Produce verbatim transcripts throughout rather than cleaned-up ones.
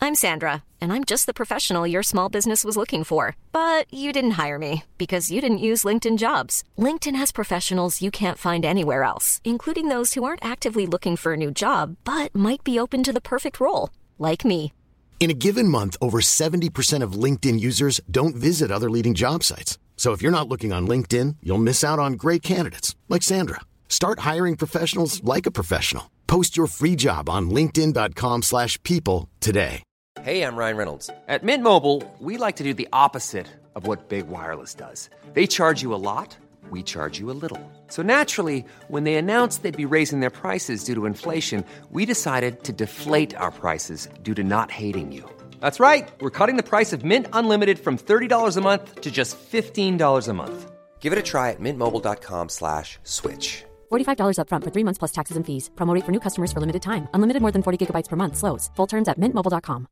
I'm Sandra, and I'm just the professional your small business was looking for. But you didn't hire me because you didn't use LinkedIn Jobs. LinkedIn has professionals you can't find anywhere else, including those who aren't actively looking for a new job, but might be open to the perfect role, like me. In a given month, over seventy percent of LinkedIn users don't visit other leading job sites. So if you're not looking on LinkedIn, you'll miss out on great candidates like Sandra. Start hiring professionals like a professional. Post your free job on linkedin.com slash people today. Hey, I'm Ryan Reynolds. At Mint Mobile, we like to do the opposite of what Big Wireless does. They charge you a lot, we charge you a little. So naturally, when they announced they'd be raising their prices due to inflation, we decided to deflate our prices due to not hating you. That's right. We're cutting the price of Mint Unlimited from thirty dollars a month to just fifteen dollars a month. Give it a try at mintmobile.com slash switch. forty-five dollars up front for three months plus taxes and fees. Promo rate for new customers for limited time. Unlimited more than forty gigabytes per month. Slows full terms at mint mobile dot com.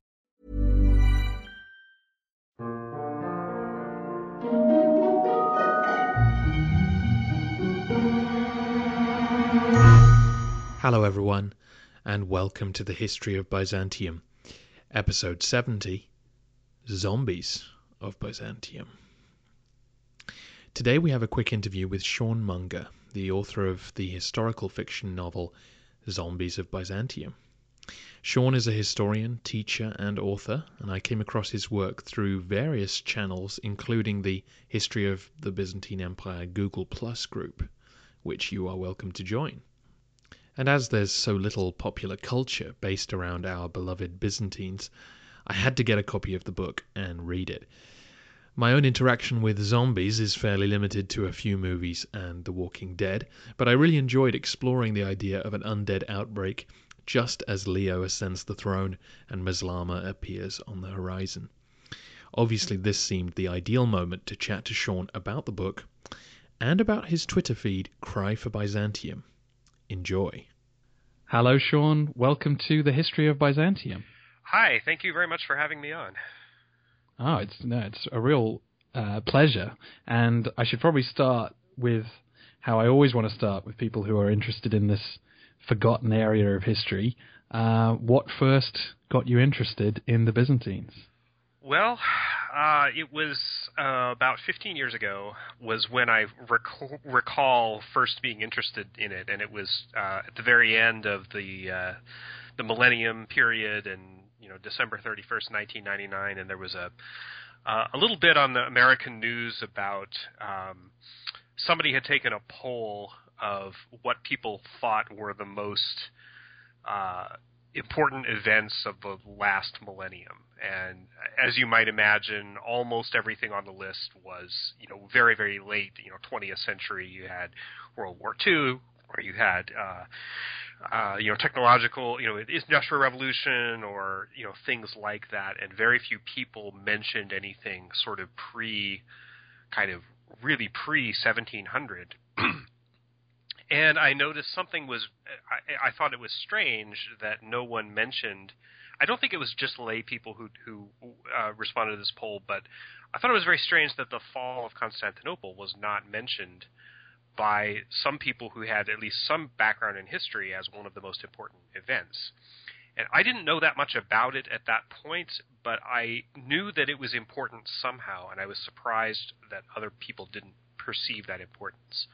Hello everyone, and welcome to the History of Byzantium, episode seventy, Zombies of Byzantium. Today we have a quick interview with Sean Munger, the author of the historical fiction novel Zombies of Byzantium. Sean is a historian, teacher, and author, and I came across his work through various channels, including the History of the Byzantine Empire Google Plus group, which you are welcome to join. And as there's so little popular culture based around our beloved Byzantines, I had to get a copy of the book and read it. My own interaction with zombies is fairly limited to a few movies and The Walking Dead, but I really enjoyed exploring the idea of an undead outbreak just as Leo ascends the throne and Maslama appears on the horizon. Obviously, this seemed the ideal moment to chat to Sean about the book and about his Twitter feed, Cry for Byzantium. Enjoy. Hello, Sean. Welcome to the History of Byzantium. Hi. Thank you very much for having me on. Oh, it's no, it's a real uh, pleasure. And I should probably start with how I always want to start with people who are interested in this forgotten area of history. Uh, what first got you interested in the Byzantines? Well, uh, it was uh, about fifteen years ago was when I rec- recall first being interested in it, and it was uh, at the very end of the uh, the Millennium period, and you know December thirty-first, nineteen ninety-nine, and there was a uh, a little bit on the American news about um, somebody had taken a poll of what people thought were the most uh, important events of the last millennium. And as you might imagine, almost everything on the list was, you know, very, very late, you know, twentieth century. You had World War Two, or you had, uh, uh, you know, technological, you know, industrial revolution, or, you know, things like that. And very few people mentioned anything sort of pre, kind of really pre seventeen hundred. And I noticed something was, I, I thought it was strange that no one mentioned, I don't think it was just lay people who, who uh, responded to this poll, but I thought it was very strange that the fall of Constantinople was not mentioned by some people who had at least some background in history as one of the most important events. And I didn't know that much about it at that point, but I knew that it was important somehow, and I was surprised that other people didn't perceive that importance.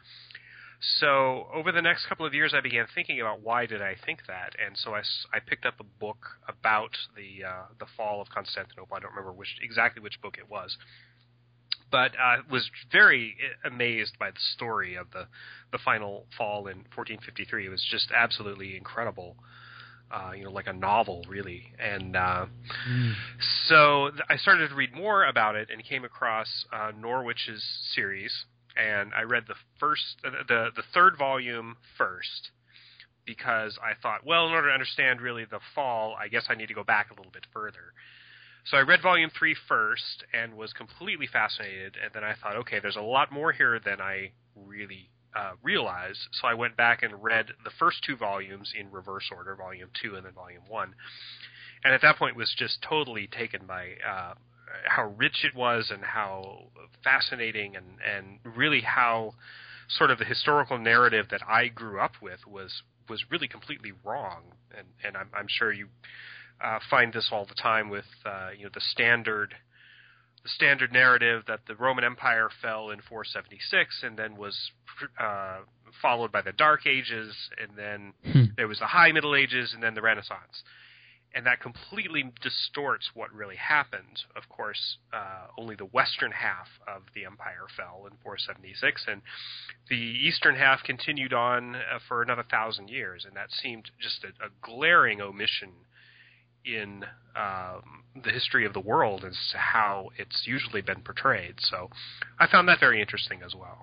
So over the next couple of years, I began thinking about why did I think that, and so I, I picked up a book about the uh, the fall of Constantinople. I don't remember which exactly which book it was, but I uh, was very amazed by the story of the, the final fall in fourteen fifty-three. It was just absolutely incredible, uh, you know, like a novel, really. And uh, mm. so I started to read more about it and came across uh, Norwich's series. And I read the first, the the third volume first, because I thought, well, in order to understand really the fall, I guess I need to go back a little bit further. So I read volume three first and was completely fascinated. And then I thought, okay, there's a lot more here than I really uh, realized. So I went back and read the first two volumes in reverse order, volume two and then volume one. And at that point was just totally taken by uh, how rich it was and how fascinating and, and really how sort of the historical narrative that I grew up with was was really completely wrong. And, and I'm, I'm sure you uh, find this all the time with uh, you know the standard the standard narrative that the Roman Empire fell in four seventy-six and then was uh, followed by the Dark Ages, and then hmm. there was the High Middle Ages, and then the Renaissance. And that completely distorts what really happened. Of course, uh, only the western half of the empire fell in four seventy-six, and the eastern half continued on uh, for another thousand years, and that seemed just a, a glaring omission in um, the history of the world as to how it's usually been portrayed. So I found that very interesting as well.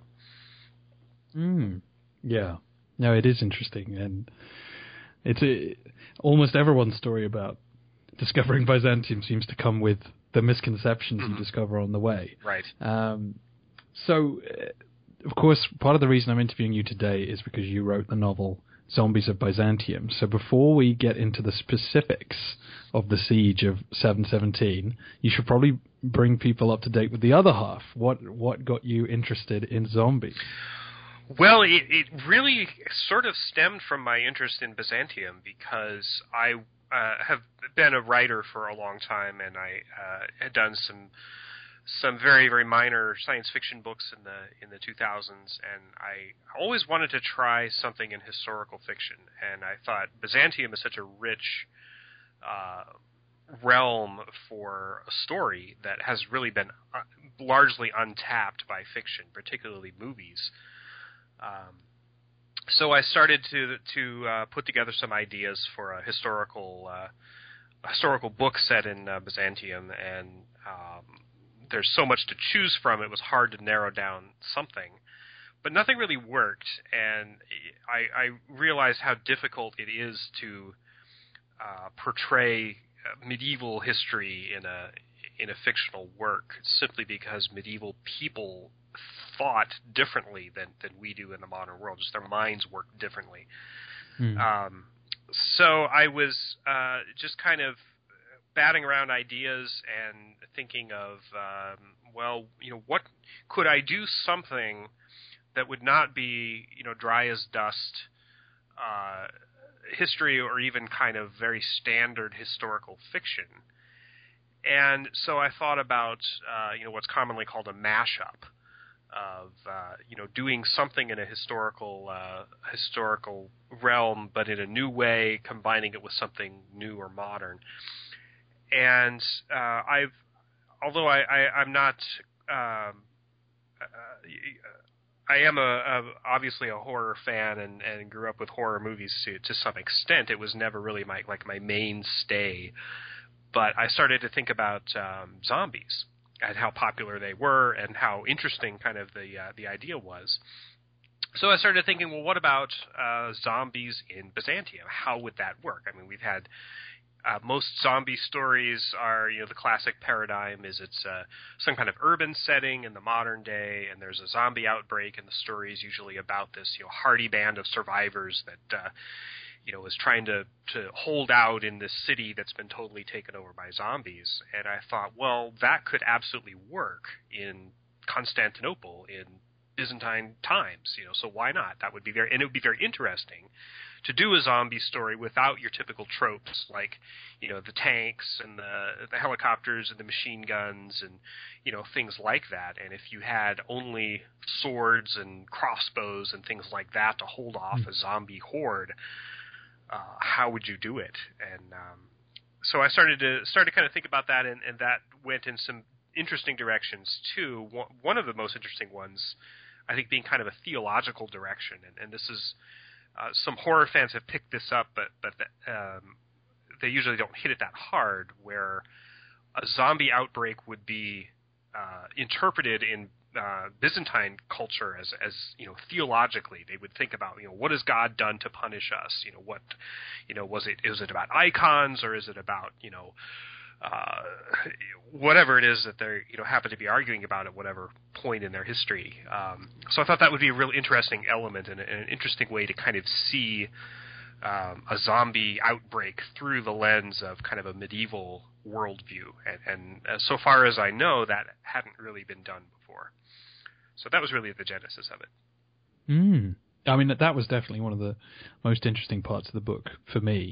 Mm. Yeah. No, it is interesting, and it's a, almost everyone's story about discovering Byzantium seems to come with the misconceptions mm-hmm. you discover on the way. Right. Um, so, uh, of course, part of the reason I'm interviewing you today is because you wrote the novel Zombies of Byzantium. So before we get into the specifics of the siege of seven seventeen, you should probably bring people up to date with the other half. What what got you interested in zombies? Well, it, it really sort of stemmed from my interest in Byzantium, because I uh, have been a writer for a long time, and I uh, had done some some very, very minor science fiction books in the in the two thousands, and I always wanted to try something in historical fiction, and I thought Byzantium is such a rich uh, realm for a story that has really been uh, largely untapped by fiction, particularly movies. Um, so I started to to uh, put together some ideas for a historical uh, a historical book set in uh, Byzantium, and um, there's so much to choose from. It was hard to narrow down something, but nothing really worked, and I, I realized how difficult it is to uh, portray medieval history in a in a fictional work, simply because medieval people thought differently than, than we do in the modern world. Just their minds work differently. Hmm. Um, so I was uh, just kind of batting around ideas and thinking of, um, well, you know, what could I do something that would not be, you know, dry as dust uh, history, or even kind of very standard historical fiction. And so I thought about, uh, you know, what's commonly called a mashup of, uh, you know, doing something in a historical uh, historical realm, but in a new way, combining it with something new or modern. And uh, I've, although I, I, I'm not, um, uh, I am a, a obviously a horror fan, and, and grew up with horror movies to to some extent. It was never really my like my mainstay. But I started to think about um, zombies and how popular they were, and how interesting kind of the uh, the idea was. So I started thinking, well, what about uh, zombies in Byzantium? How would that work? I mean, we've had uh, most zombie stories are, you know, the classic paradigm is it's uh, some kind of urban setting in the modern day, and there's a zombie outbreak, and the story is usually about this, you know, hardy band of survivors that uh, you know, was trying to, to hold out in this city that's been totally taken over by zombies. And I thought, well, that could absolutely work in Constantinople in Byzantine times, you know, so why not? That would be very, and it would be very interesting to do a zombie story without your typical tropes, like, you know, the tanks and the, the helicopters and the machine guns and, you know, things like that. And if you had only swords and crossbows and things like that to hold off a zombie horde, Uh, how would you do it? And um, so I started to started to kind of think about that, and, and that went in some interesting directions too. One of the most interesting ones, I think, being kind of a theological direction, and, and this is uh, some horror fans have picked this up, but but the, um, they usually don't hit it that hard. Where a zombie outbreak would be uh, interpreted in Uh, Byzantine culture as, as you know, theologically, they would think about, you know, what has God done to punish us? You know, what, you know, was it, is it about icons, or is it about, you know, uh, whatever it is that they, you know, happen to be arguing about at whatever point in their history. Um, so I thought that would be a real interesting element, and, and an interesting way to kind of see um, a zombie outbreak through the lens of kind of a medieval worldview. And, and uh, so far as I know, that hadn't really been done before. So that was really the genesis of it. Mm. I mean, that was definitely one of the most interesting parts of the book for me.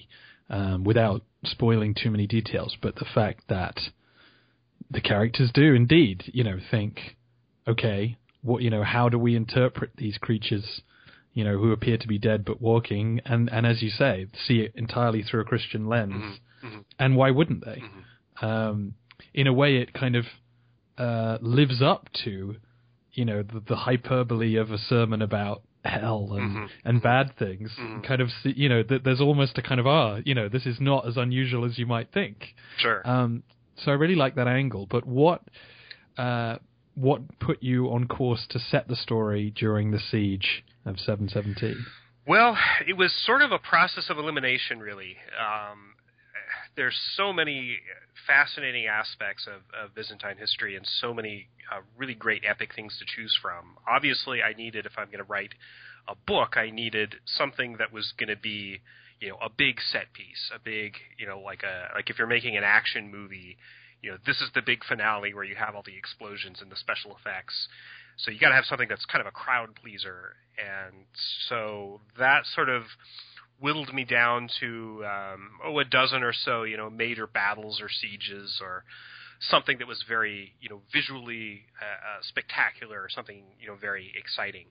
um, without spoiling too many details, but the fact that the characters do indeed, you know, think, okay, what, you know, how do we interpret these creatures, you know, who appear to be dead but walking, and, and as you say, see it entirely through a Christian lens, mm-hmm. Mm-hmm. and why wouldn't they? Mm-hmm. Um, in a way, it kind of uh, lives up to, you know, the, the hyperbole of a sermon about hell and, mm-hmm. and bad things. Mm-hmm. Kind of, you know, th- there's almost a kind of, ah, you know, this is not as unusual as you might think. Sure. Um, so I really like that angle. But what uh, what put you on course to set the story during the siege of seven seventeen? Well, it was sort of a process of elimination, really. Um, there's so many fascinating aspects of, of Byzantine history and so many uh, really great epic things to choose from. Obviously, I needed, if I'm going to write a book, I needed something that was going to be, you know, a big set piece, a big, you know, like a like if you're making an action movie, you know, this is the big finale where you have all the explosions and the special effects. So you got to have something that's kind of a crowd pleaser, and so that sort of whittled me down to um, oh a dozen or so, you know, major battles or sieges or something that was very, you know, visually uh, spectacular or something, you know, very exciting.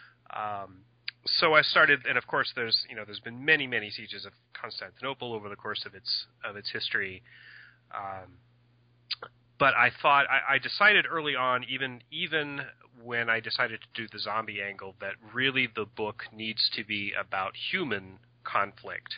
Um, so I started, and of course, there's you know there's been many many sieges of Constantinople over the course of its of its history. Um, But I thought I, I decided early on, even even when I decided to do the zombie angle, that really the book needs to be about human conflict,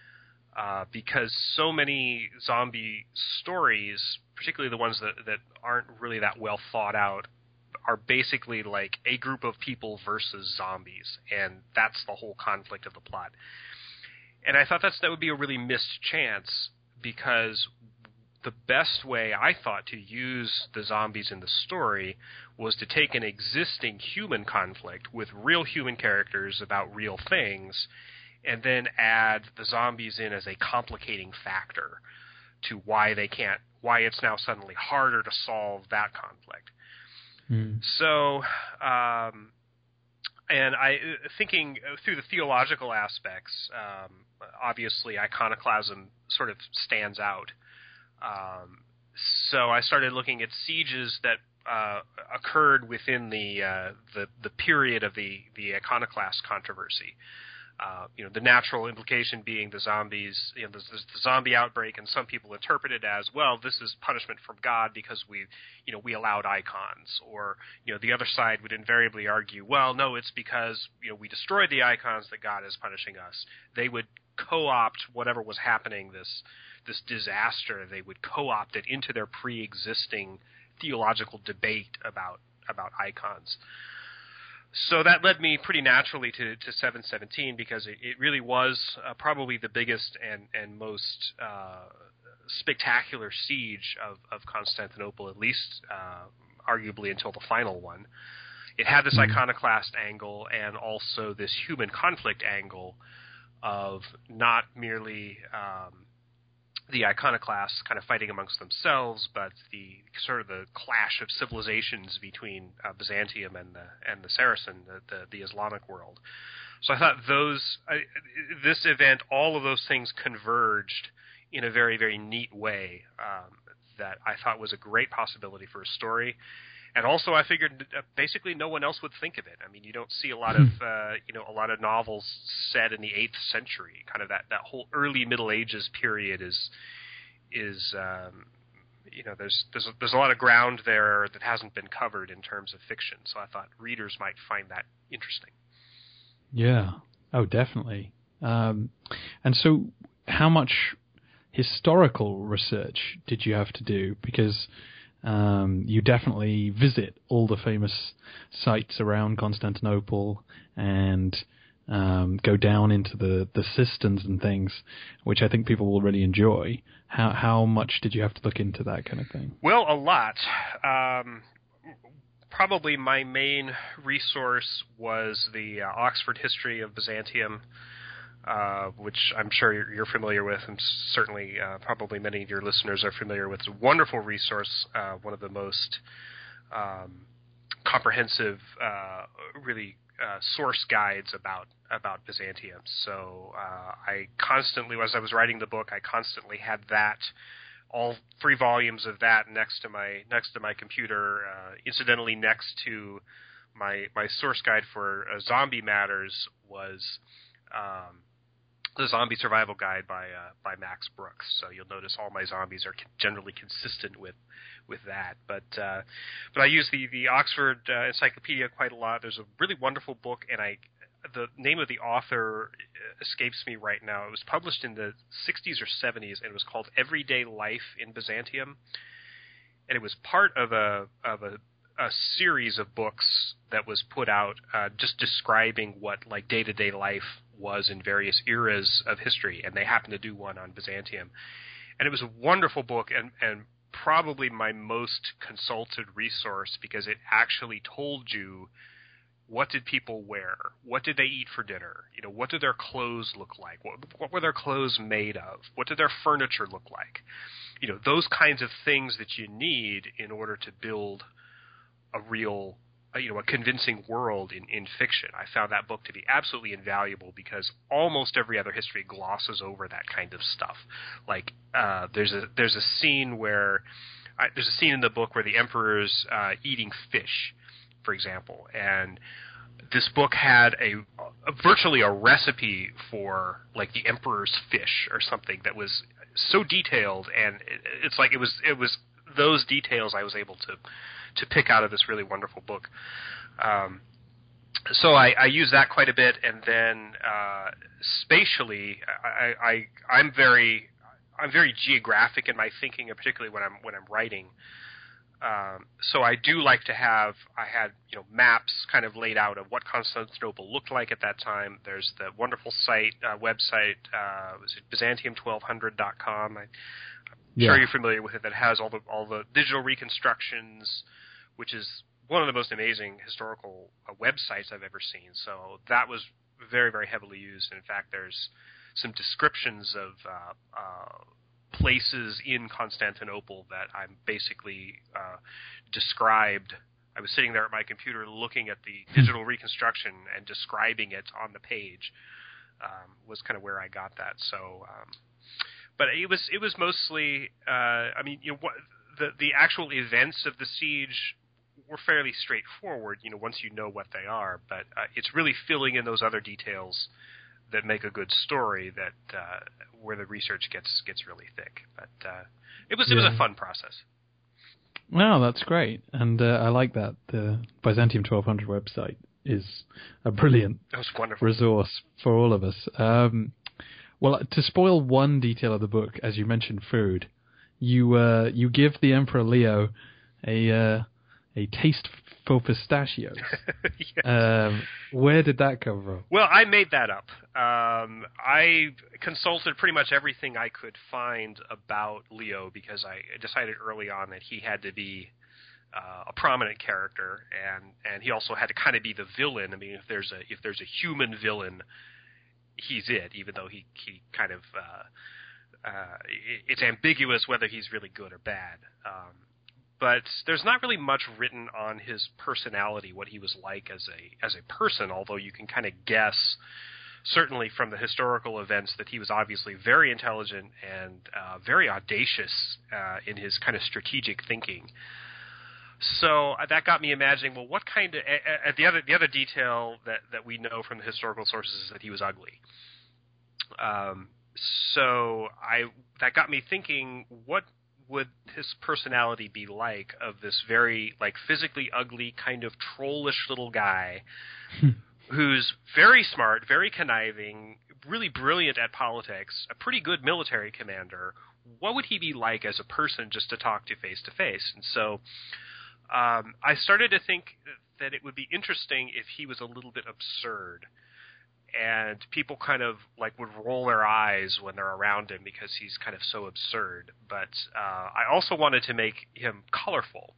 uh, because so many zombie stories, particularly the ones that, that aren't really that well thought out, are basically like a group of people versus zombies, and that's the whole conflict of the plot. And I thought that's that would be a really missed chance, because the best way I thought to use the zombies in the story was to take an existing human conflict with real human characters about real things, and then add the zombies in as a complicating factor to why they can't, why it's now suddenly harder to solve that conflict. Mm. So, um, and I, thinking through the theological aspects, um, obviously iconoclasm sort of stands out. Um, so I started looking at sieges that uh, occurred within the, uh, the the period of the, the iconoclast controversy. Uh, you know, the natural implication being the zombies, you know, there's, there's the zombie outbreak, and some people interpret it as, well, this is punishment from God because we, you know, we allowed icons. Or, you know, the other side would invariably argue, well, no, it's because, you know, we destroyed the icons that God is punishing us. They would co-opt whatever was happening, this this disaster, they would co-opt it into their pre-existing theological debate about about icons. So that led me pretty naturally to, to seven seventeen, because it, it really was uh, probably the biggest and, and most uh, spectacular siege of, of Constantinople, at least uh, arguably until the final one. It had this mm-hmm. iconoclast angle and also this human conflict angle of not merely um, the iconoclasts kind of fighting amongst themselves, but the sort of the clash of civilizations between uh, Byzantium and the and the Saracen, the, the, the Islamic world. So I thought those I, this event, all of those things converged in a very, very neat way um, that I thought was a great possibility for a story. And also, I figured uh, basically no one else would think of it. I mean, you don't see a lot of uh, you know a lot of novels set in the eighth century. Kind of that, that whole early Middle Ages period is is um, you know there's there's there's a lot of ground there that hasn't been covered in terms of fiction. So I thought readers might find that interesting. Yeah. Oh, definitely. Um, and so, how much historical research did you have to do? Because Um, you definitely visit all the famous sites around Constantinople and um, go down into the, the cisterns and things, which I think people will really enjoy. How how much did you have to look into that kind of thing? Well, a lot. Um, probably my main resource was the uh, Oxford History of Byzantium, Uh, which I'm sure you're familiar with, and certainly uh, probably many of your listeners are familiar with. It's a wonderful resource, uh, one of the most um, comprehensive, uh, really uh, source guides about about Byzantium. So uh, I constantly, as I was writing the book, I constantly had that, all three volumes of that next to my next to my computer. Uh, incidentally, next to my my source guide for uh, Zombie Matters was um, the Zombie Survival Guide by uh, by Max Brooks. So you'll notice all my zombies are generally consistent with with that. But uh, but I use the the Oxford uh, Encyclopedia quite a lot. There's a really wonderful book, and I the name of the author escapes me right now. It was published in the sixties or seventies, and it was called Everyday Life in Byzantium, and it was part of a of a a series of books that was put out uh, just describing what like day-to-day life was in various eras of history, and they happened to do one on Byzantium. And it was a wonderful book, and, and probably my most consulted resource, because it actually told you what did people wear, what did they eat for dinner, you know, what did their clothes look like, what, what were their clothes made of, what did their furniture look like, you know, those kinds of things that you need in order to build a real, you know, a convincing world in, in fiction. I found that book to be absolutely invaluable because almost every other history glosses over that kind of stuff. Like uh, there's a there's a scene where uh, there's a scene in the book where the emperor's uh, eating fish, for example, and this book had a, a virtually a recipe for like the emperor's fish or something that was so detailed, and it, it's like it was it was those details I was able to. to pick out of this really wonderful book. Um, so I, I use that quite a bit, and then uh, spatially, I, I, I'm very, I'm very geographic in my thinking, and particularly when I'm when I'm writing. Um, so I do like to have, I had you know maps kind of laid out of what Constantinople looked like at that time. There's the wonderful site uh, website, uh, was it Byzantium twelve hundred dot com? I, I'm yeah. sure you're familiar with it. That has all the all the digital reconstructions, which is one of the most amazing historical uh, websites I've ever seen. So that was very, very heavily used. And in fact, there's some descriptions of uh, uh, places in Constantinople that I'm basically uh, described. I was sitting there at my computer looking at the digital reconstruction and describing it on the page. Um, was kind of where I got that. So, um, but it was it was mostly. Uh, I mean, you know, what, the the actual events of the siege were fairly straightforward, you know, once you know what they are, but uh, it's really filling in those other details that make a good story that uh, where the research gets gets really thick. But uh, it was yeah. it was a fun process. Wow, that's great, and uh, I like that. The Byzantium twelve hundred website is a brilliant resource for all of us. Um, well, to spoil one detail of the book, as you mentioned food, you uh, you give the Emperor Leo a uh, a taste for pistachios. Yes. Um, where did that come from? Well, I made that up. Um, I consulted pretty much everything I could find about Leo because I decided early on that he had to be uh, a prominent character, and, and he also had to kind of be the villain. I mean, if there's a if there's a human villain, he's it. Even though he he kind of uh, uh, it's ambiguous whether he's really good or bad. Um, But there's not really much written on his personality, what he was like as a as a person, although you can kind of guess, certainly from the historical events, that he was obviously very intelligent and uh, very audacious uh, in his kind of strategic thinking. So uh, that got me imagining, well, what kind of uh, – the other the other detail that, that we know from the historical sources is that he was ugly. Um, so I that got me thinking, what – would his personality be like of this very like physically ugly kind of trollish little guy who's very smart, very conniving, really brilliant at politics, a pretty good military commander? What would he be like as a person just to talk to face to face? And so um, I started to think that it would be interesting if he was a little bit absurd. And people kind of like would roll their eyes when they're around him because he's kind of so absurd. But uh, I also wanted to make him colorful.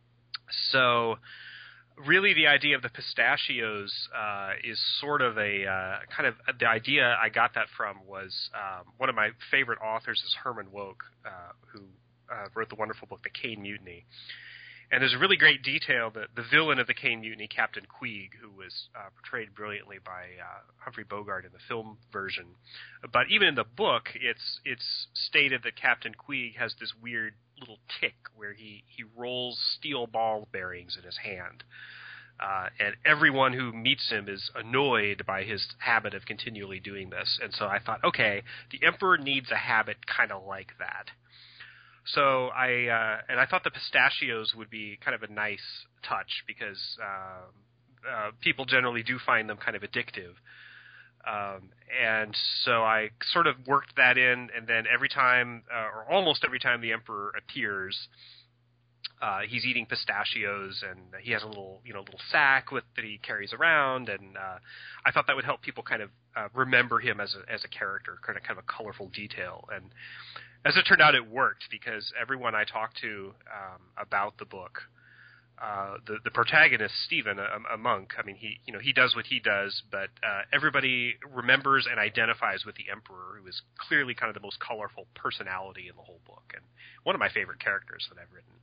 So really the idea of the pistachios uh, is sort of a uh, kind of – the idea I got that from was um, one of my favorite authors is Herman Wouk, uh, who uh, wrote the wonderful book The Caine Mutiny. And there's a really great detail that the villain of the Caine Mutiny, Captain Queeg, who was uh, portrayed brilliantly by uh, Humphrey Bogart in the film version, but even in the book, it's it's stated that Captain Queeg has this weird little tick where he, he rolls steel ball bearings in his hand. Uh, and everyone who meets him is annoyed by his habit of continually doing this. And so I thought, okay, the Emperor needs a habit kind of like that. So I uh, and I thought the pistachios would be kind of a nice touch because uh, uh, people generally do find them kind of addictive. Um, and so I sort of worked that in, and then every time, uh, or almost every time the Emperor appears, uh, he's eating pistachios, and he has a little, you know, little sack with that he carries around, and uh, I thought that would help people kind of uh, remember him as a as a character, kind of kind of a colorful detail. And as it turned out, it worked because everyone I talked to um, about the book, uh, the the protagonist Stephen, a, a monk, I mean, he you know he does what he does, but uh, everybody remembers and identifies with the Emperor, who is clearly kind of the most colorful personality in the whole book, and one of my favorite characters that I've written.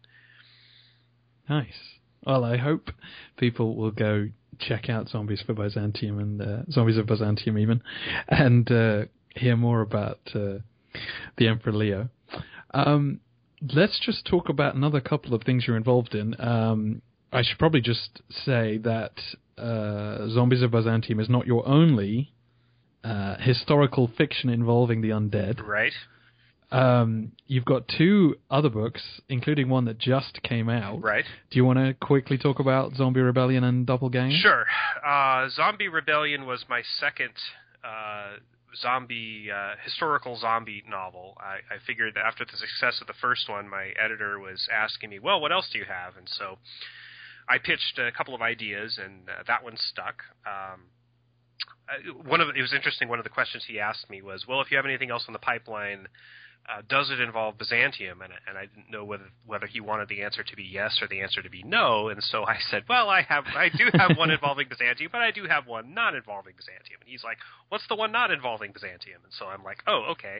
Nice. Well, I hope people will go check out Zombies for Byzantium and uh, Zombies of Byzantium even, and uh, hear more about uh, the Emperor Leo. Um, let's just talk about another couple of things you're involved in. Um, I should probably just say that uh, Zombies of Byzantium is not your only uh, historical fiction involving the undead. Right. Um, you've got two other books, including one that just came out. Right. Do you want to quickly talk about Zombie Rebellion and Doppelganger? Sure. Uh, Zombie Rebellion was my second uh, zombie uh, historical zombie novel. I, I figured that after the success of the first one, my editor was asking me, well, what else do you have? And so I pitched a couple of ideas, and uh, that one stuck. Um, one of the, it was interesting. One of the questions he asked me was, well, if you have anything else in the pipeline, Uh, does it involve Byzantium? And, and I didn't know whether whether he wanted the answer to be yes or the answer to be no. And so I said, well, I have I do have one involving Byzantium, but I do have one not involving Byzantium. And he's like, what's the one not involving Byzantium? And so I'm like, oh, okay.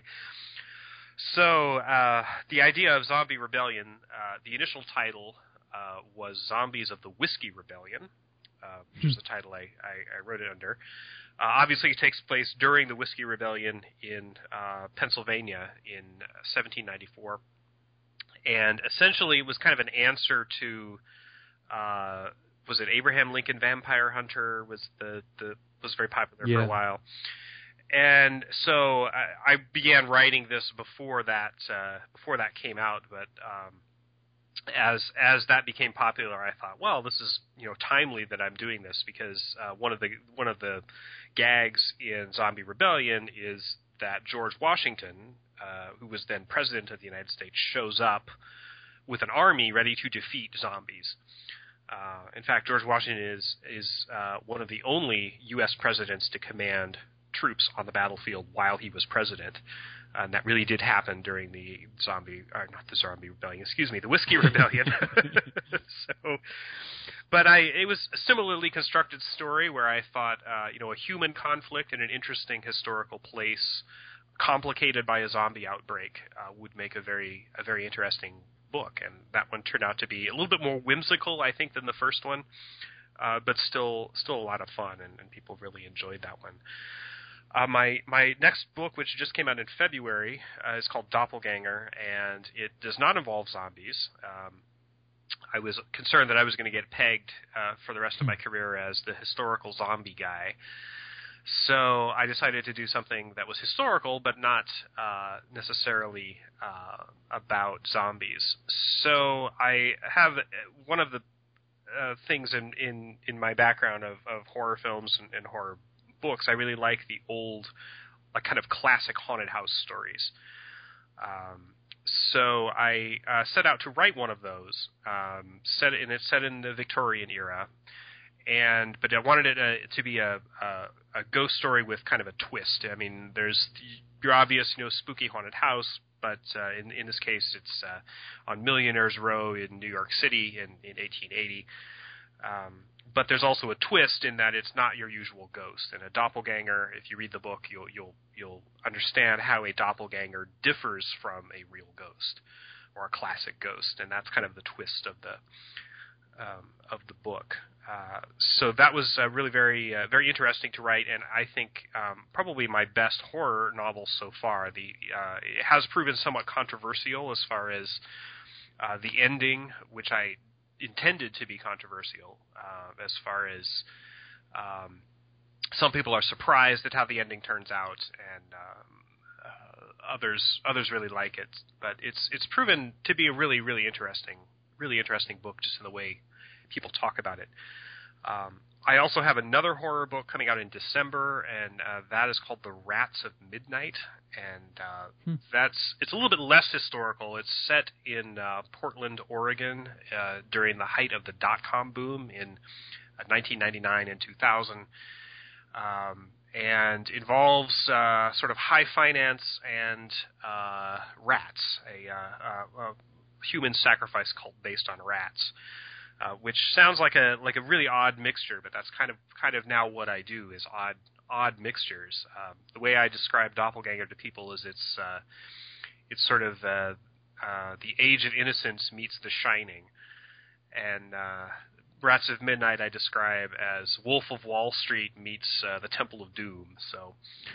So uh, the idea of Zombie Rebellion, uh, the initial title uh, was Zombies of the Whiskey Rebellion, uh, which is the title I, I, I wrote it under. Uh, obviously, it takes place during the Whiskey Rebellion in uh, Pennsylvania in seventeen ninety-four, and essentially it was kind of an answer to uh, was it Abraham Lincoln Vampire Hunter was the, the was very popular yeah. for a while, and so I, I began writing this before that uh, before that came out, but um, as as that became popular, I thought, well, this is you know timely that I'm doing this because uh, one of the one of the gags in Zombie Rebellion is that George Washington, uh, who was then president of the United States, shows up with an army ready to defeat zombies. Uh, in fact, George Washington is is uh, one of the only U S presidents to command troops on the battlefield while he was president. And that really did happen during the zombie, or not the zombie rebellion, excuse me, the Whiskey Rebellion. so, but I, it was a similarly constructed story where I thought, uh, you know, a human conflict in an interesting historical place, complicated by a zombie outbreak, uh, would make a very, a very interesting book. And that one turned out to be a little bit more whimsical, I think, than the first one, uh, but still, still a lot of fun, and, and people really enjoyed that one. Uh, my my next book, which just came out in February, uh, is called Doppelganger, and it does not involve zombies. Um, I was concerned that I was going to get pegged uh, for the rest of my career as the historical zombie guy. So I decided to do something that was historical, but not uh, necessarily uh, about zombies. So I have one of the uh, things in, in, in my background of, of horror films and, and horror books. I really like the old, like kind of classic haunted house stories. Um, so I uh, set out to write one of those. Um, set and it's set in the Victorian era, and but I wanted it uh, to be a, a a ghost story with kind of a twist. I mean, there's your obvious, you know, spooky haunted house, but uh, in in this case, it's uh, on Millionaires Row in New York City in in eighteen eighty. Um, But there's also a twist in that it's not your usual ghost. And a doppelganger, if you read the book, you'll you'll you'll understand how a doppelganger differs from a real ghost. or a classic ghost, and that's kind of the twist of the um, of the book. Uh, so that was uh, really very uh, very interesting to write, and I think um, probably my best horror novel so far. The uh, it has proven somewhat controversial as far as uh, the ending, which I intended to be controversial, uh, as far as um, some people are surprised at how the ending turns out, and um, uh, others others really like it. But it's it's proven to be a really really interesting really interesting book, just in the way people talk about it. Um, I also have another horror book coming out in December, and uh, that is called The Rats of Midnight, and uh, hmm. that's it's a little bit less historical. It's set in uh, Portland, Oregon, uh, during the height of the dot-com boom in uh, nineteen ninety-nine and two thousand, um, and involves uh, sort of high finance and uh, rats, a, uh, a human sacrifice cult based on rats. Uh, which sounds like a like a really odd mixture, but that's kind of kind of now what I do is odd odd mixtures. Um, the way I describe Doppelganger to people is it's uh, it's sort of uh, uh, the Age of Innocence meets The Shining, and uh, Rats of Midnight I describe as Wolf of Wall Street meets uh, the Temple of Doom. So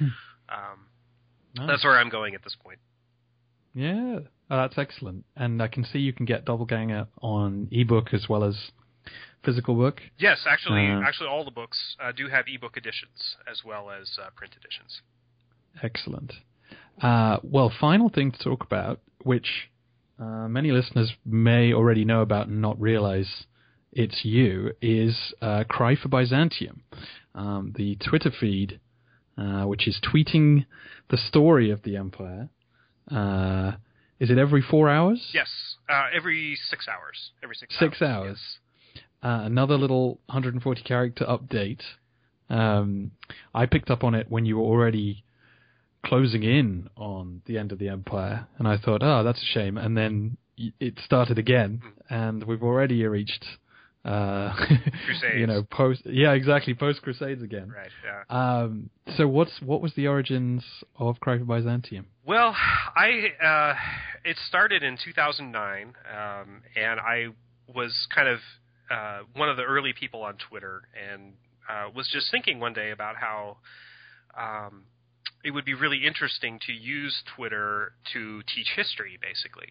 um, nice. That's where I'm going at this point. Yeah, oh, that's excellent. And I can see you can get Doppelganger on ebook as well as physical book. Yes, actually, uh, actually, all the books uh, do have ebook editions as well as uh, print editions. Excellent. Uh, well, final thing to talk about, which uh, many listeners may already know about and not realize it's you, is uh, Cry for Byzantium, um, the Twitter feed, uh, which is tweeting the story of the Empire. Uh, is it every four hours? Yes, uh, every six hours. Every six, six hours. hours. Yes. Uh, another little one hundred forty character update. Um, I picked up on it when you were already closing in on the end of the Empire, and I thought, oh, that's a shame. And then it started again, mm. and we've already reached, uh, Crusades. you know, post. Yeah, exactly, post Crusades again. Right. Yeah. Um, so what's what was the origins of Cry for Byzantium? Well, I uh, it started in two thousand nine, um, and I was kind of uh, one of the early people on Twitter, and uh, was just thinking one day about how um, it would be really interesting to use Twitter to teach history, basically.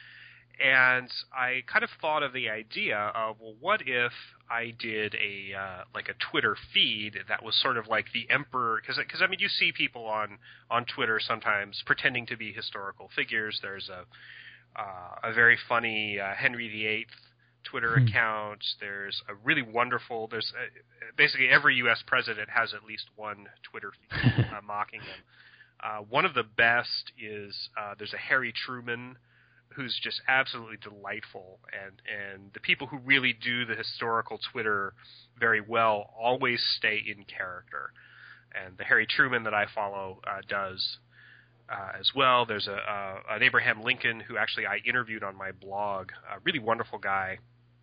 And I kind of thought of the idea of, well, what if I did a uh, like a Twitter feed that was sort of like the emperor? Because because I mean, you see people on on Twitter sometimes pretending to be historical figures. There's a uh, a very funny uh, Henry the Eighth Twitter hmm. account. There's a really wonderful. There's a, basically every U S president has at least one Twitter feed uh, mocking them. Uh, one of the best is uh, there's a Harry Truman, who's just absolutely delightful, and, and the people who really do the historical Twitter very well always stay in character. And the Harry Truman that I follow uh, does uh, as well. There's a, a an Abraham Lincoln who actually I interviewed on my blog, a really wonderful guy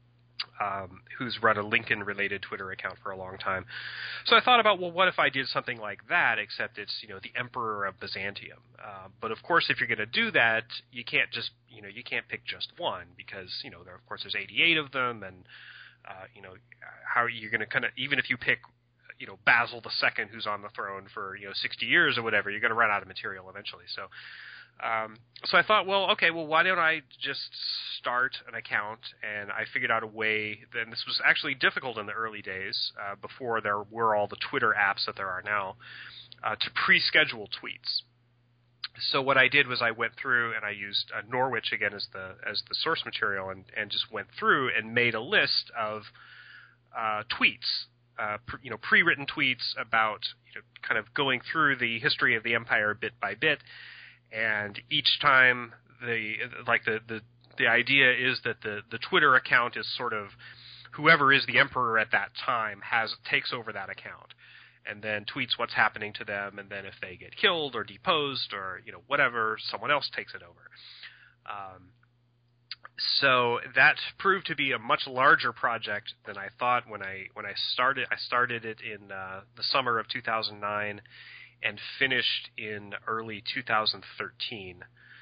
um, who's run a Lincoln-related Twitter account for a long time. So I thought about, well, what if I did something like that, except it's, you know, the Emperor of Byzantium. Uh, but of course, if you're going to do that, you can't just, you know, you can't pick just one because, you know, there of course there's eighty-eight of them, and uh, you know, how are you going to kind of, even if you pick, you know, Basil the Second, who's on the throne for, you know, sixty years or whatever, you're going to run out of material eventually. So. Um, so I thought, well, okay, well, why don't I just start an account? And I figured out a way, and this was actually difficult in the early days, uh, before there were all the Twitter apps that there are now, uh, to pre-schedule tweets. So what I did was I went through and I used uh, Norwich again as the as the source material, and, and just went through and made a list of uh, tweets, uh, pre, you know, pre-written tweets about, you know, kind of going through the history of the empire bit by bit. And each time the like the, the, the idea is that the, the Twitter account is sort of whoever is the emperor at that time has takes over that account, and then tweets what's happening to them, and then if they get killed or deposed or, you know, whatever, someone else takes it over. Um, so that proved to be a much larger project than I thought when I when I started. I started it in uh, the summer of two thousand nine. And finished in early two thousand thirteen.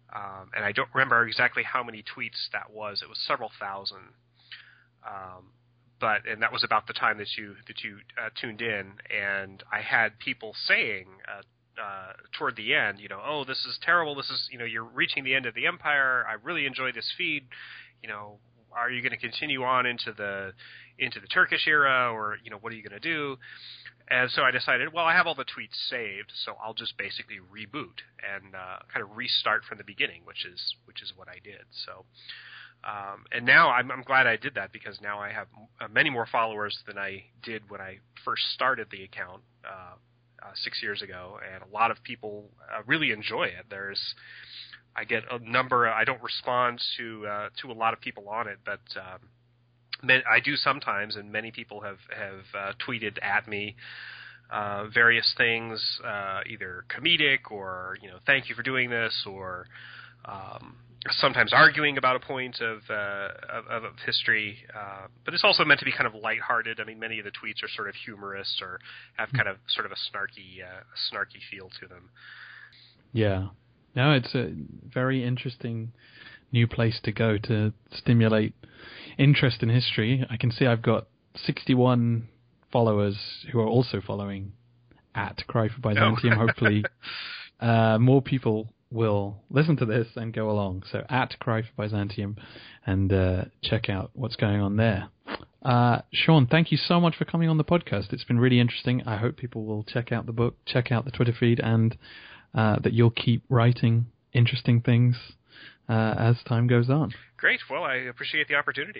Um, and I don't remember exactly how many tweets that was. It was several thousand. Um, but and that was about the time that you that you uh, tuned in, and I had people saying uh, uh, toward the end, you know, oh, this is terrible. This is, you know, you're reaching the end of the empire. I really enjoy this feed. You know, are you going to continue on into the into the Turkish era, or, you know, what are you going to do? And so I decided, well, I have all the tweets saved, so I'll just basically reboot and uh, kind of restart from the beginning, which is which is what I did. So, um, and now I'm, I'm glad I did that, because now I have uh, many more followers than I did when I first started the account uh, uh, six years ago, and a lot of people uh, really enjoy it. There's, I get a number. I don't respond to uh, to a lot of people on it, but um, I do sometimes, and many people have have uh, tweeted at me uh, various things, uh, either comedic or, you know, thank you for doing this, or um, sometimes arguing about a point of uh, of, of history. Uh, but it's also meant to be kind of lighthearted. I mean, many of the tweets are sort of humorous or have kind of sort of a snarky uh, snarky feel to them. Yeah, no, it's a very interesting new place to go to stimulate interest in history. I can see I've got sixty-one followers who are also following at Cry for Byzantium. Oh. Hopefully uh, more people will listen to this and go along. So at Cry for Byzantium, and uh, check out what's going on there. Uh, Sean, thank you so much for coming on the podcast. It's been really interesting. I hope people will check out the book, check out the Twitter feed, and uh, that you'll keep writing interesting things Uh, as time goes on. Great. Well, I appreciate the opportunity.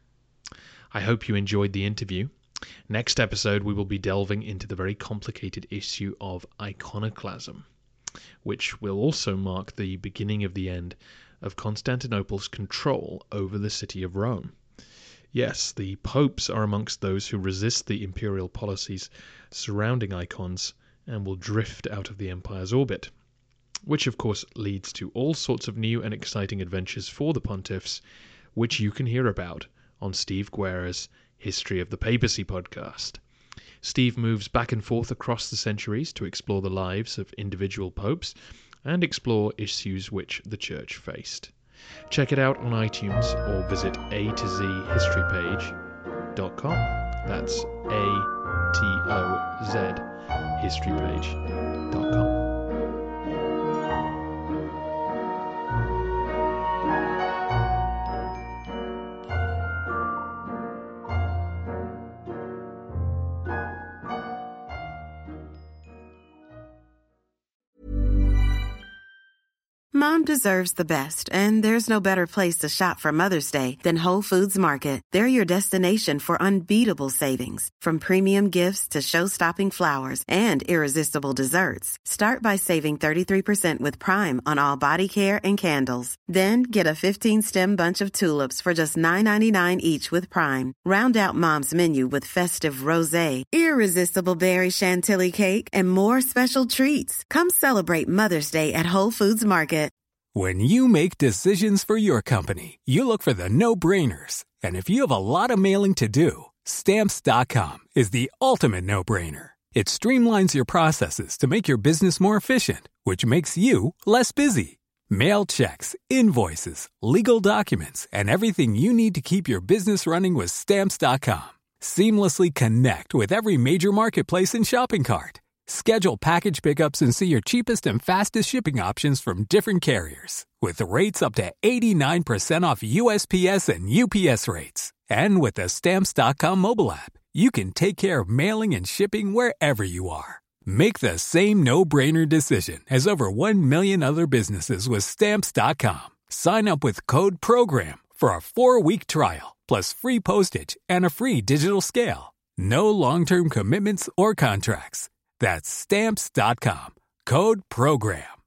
I hope you enjoyed the interview. Next episode, we will be delving into the very complicated issue of iconoclasm, which will also mark the beginning of the end of Constantinople's control over the city of Rome. Yes, the popes are amongst those who resist the imperial policies surrounding icons and will drift out of the empire's orbit, which of course leads to all sorts of new and exciting adventures for the pontiffs, which you can hear about on Steve Guerra's History of the Papacy podcast. Steve moves back and forth across the centuries to explore the lives of individual popes and explore issues which the church faced. Check it out on iTunes or visit a to z history page dot com. That's A T O Z history page dot com. Mom deserves the best, and there's no better place to shop for Mother's Day than Whole Foods Market. They're your destination for unbeatable savings, from premium gifts to show-stopping flowers and irresistible desserts. Start by saving thirty-three percent with Prime on all body care and candles. Then get a fifteen-stem bunch of tulips for just nine ninety-nine each with Prime. Round out Mom's menu with festive rosé, irresistible berry chantilly cake, and more special treats. Come celebrate Mother's Day at Whole Foods Market. When you make decisions for your company, you look for the no-brainers. And if you have a lot of mailing to do, Stamps dot com is the ultimate no-brainer. It streamlines your processes to make your business more efficient, which makes you less busy. Mail checks, invoices, legal documents, and everything you need to keep your business running with Stamps dot com. Seamlessly connect with every major marketplace and shopping cart. Schedule package pickups and see your cheapest and fastest shipping options from different carriers, with rates up to eighty-nine percent off U S P S and U P S rates. And with the Stamps dot com mobile app, you can take care of mailing and shipping wherever you are. Make the same no-brainer decision as over one million other businesses with Stamps dot com. Sign up with code PROGRAM for a four-week trial, plus free postage and a free digital scale. No long-term commitments or contracts. That's Stamps dot com. Code PROGRAM.